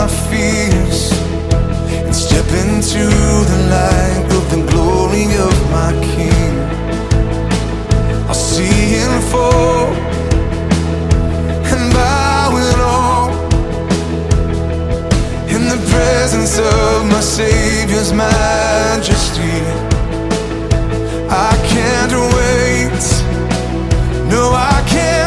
my fears and step into the light of the glory of my King. I'll see Him fall and bow in awe in the presence of my Savior's majesty. I can't wait, no I can't